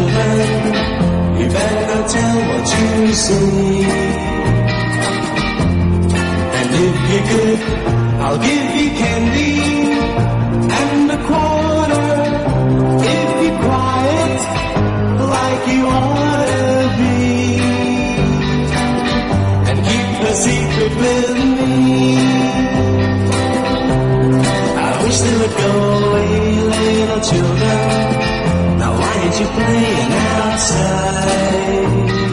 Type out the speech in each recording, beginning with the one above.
children, you better tell what you see. And if you're good, I'll give you candy and a quarter. If you're quiet, like you ought to be, and keep a secret with me. I wish they would go away, little children. Now why ain't you playing outside?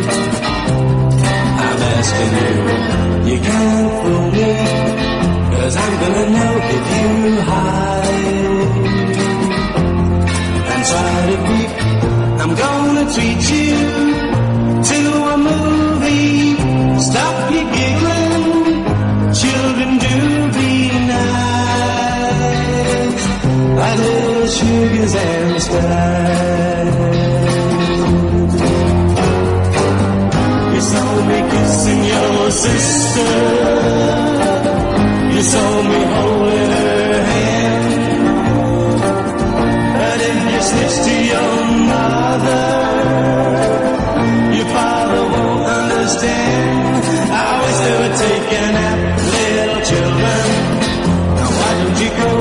I'm asking you, you can't fool me, 'cause I'm gonna know if you hide and try to peek. I'm gonna treat you to a movie. Stop your giggling, children, do be nice, like little sugars and spice. You saw me kissing your sister, you saw me holding her hand, but if you snitch to your mother, your father won't understand. I wish they would take a nap, little children. Now why don't you go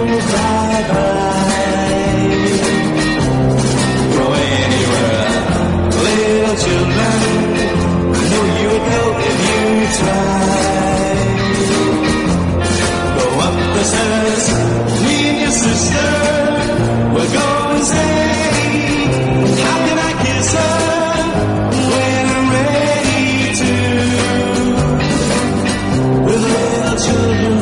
bye-bye? Go anywhere, little children. I know you would go if you tried. Go up the stairs, me and your sister, we'll go and say, how can I kiss her when I'm ready to? With little children